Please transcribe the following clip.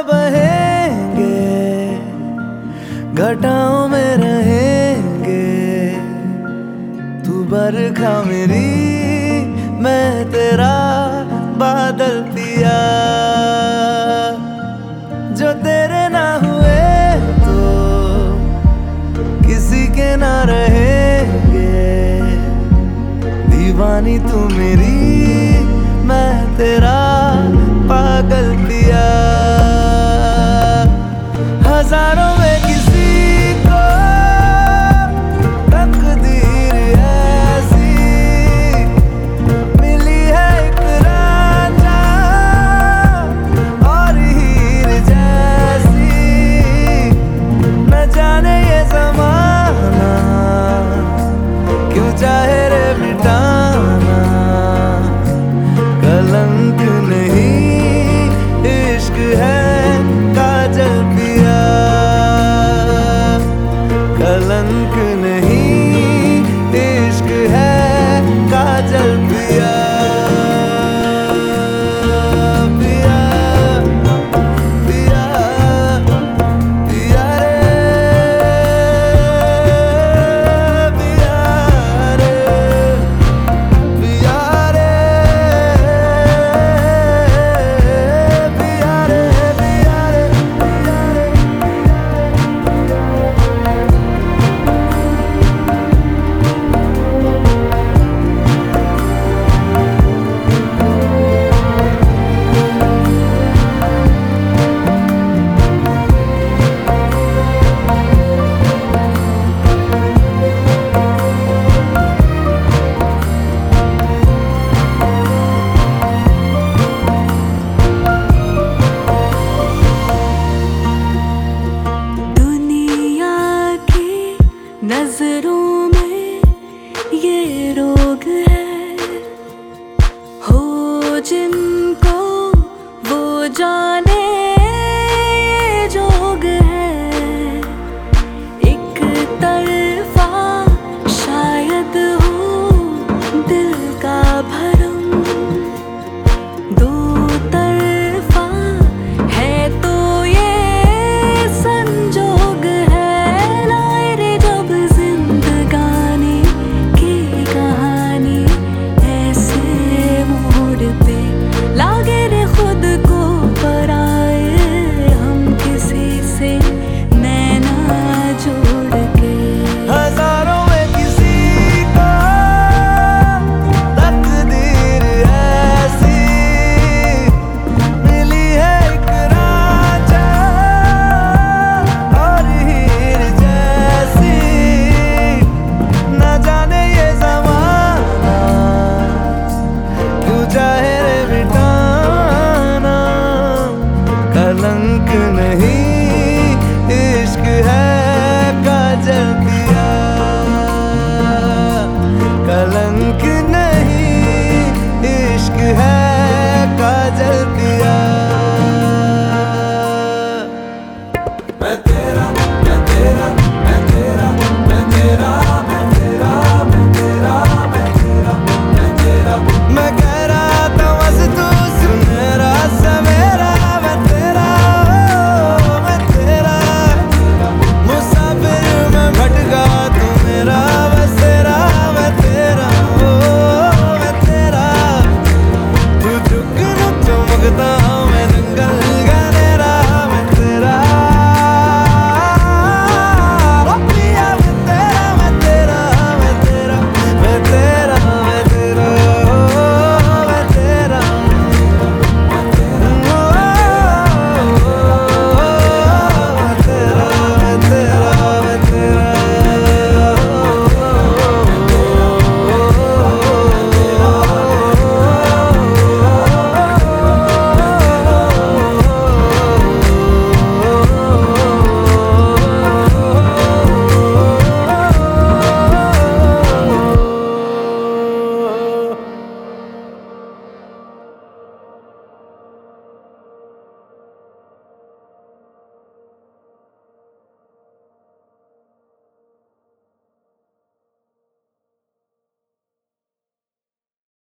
बहेंगे, घटाओं में रहेंगे। तू बरखा मेरी, मैं तेरा बादल पिया। जो तेरे ना हुए तो किसी के ना रहेंगे। दीवानी तू मेरी, मैं तेरा पागल पिया। हजारों में किसी को तकदीर ऐसी मिली है, एक रांझा और हीर जैसी। न जाने ये ज़माना क्यों चाहे रे मिटाना। कलंक नहीं इश्क है काजल पिया। कलंक नहीं इश्क है काजल पिया। पिया पिया पिया रे, पिया रे, पिया रे, पिया रे, पिया रे, पिया रे। दुनिया की नजरों में ये रोग है, हो जिनको वो जाने ये जोग है। एक तरफा शायद हो दिल का भरम, दो तरफा है तो ये संजोग है। लाए रे जब जिंदगानी की कहानी ऐसे मोड़ पे, लागे रे खुद को पराए हम किसी से नैना जोड़ के। हजारों में किसी को तकदीर ऐसी मिली है, एक रांझा और हीर जैसी। न जाने ये ज़माना क्यों चाहे रे मिटाना। कलंक नहीं